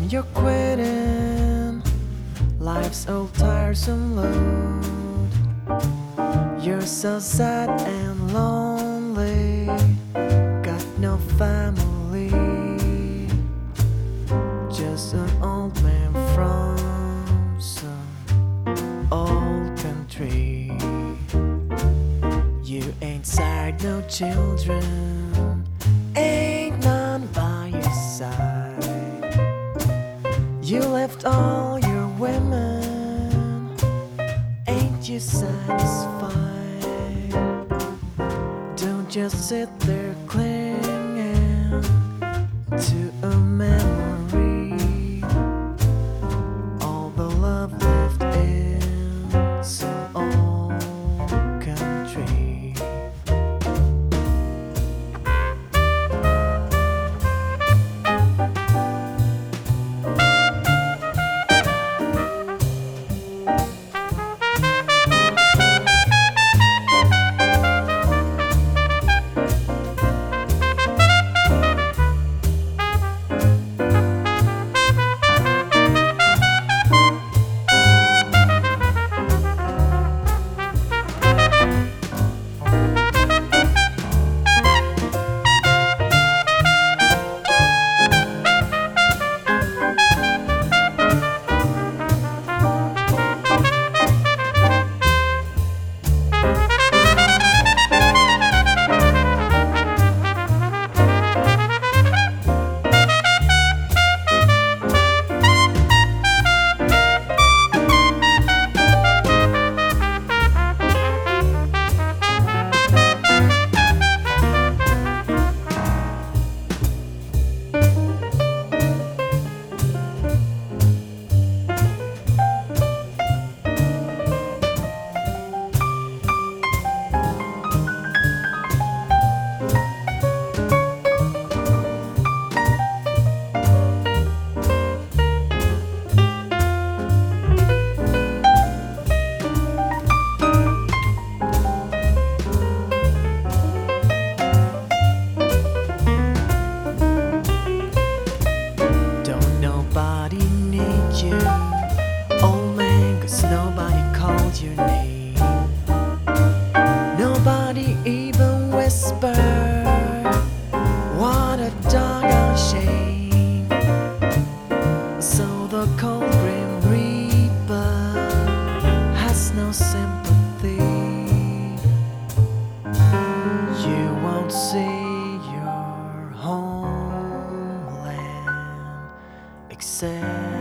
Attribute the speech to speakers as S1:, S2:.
S1: you're quitting life's old tiresome load. You're so sad and lonely, got no family, just an old man from some old country. You ain't tired, no children, ain't none by your side. You left all your women, ain't you satisfied? Don't just sit there clinging to a memory, all the love left in some old country. Nobody needs you, old man, 'cause nobody called your name. Nobody even whispered, what a doggone shame. So the cold grim reaper has no sympathy. You won't see your homeland except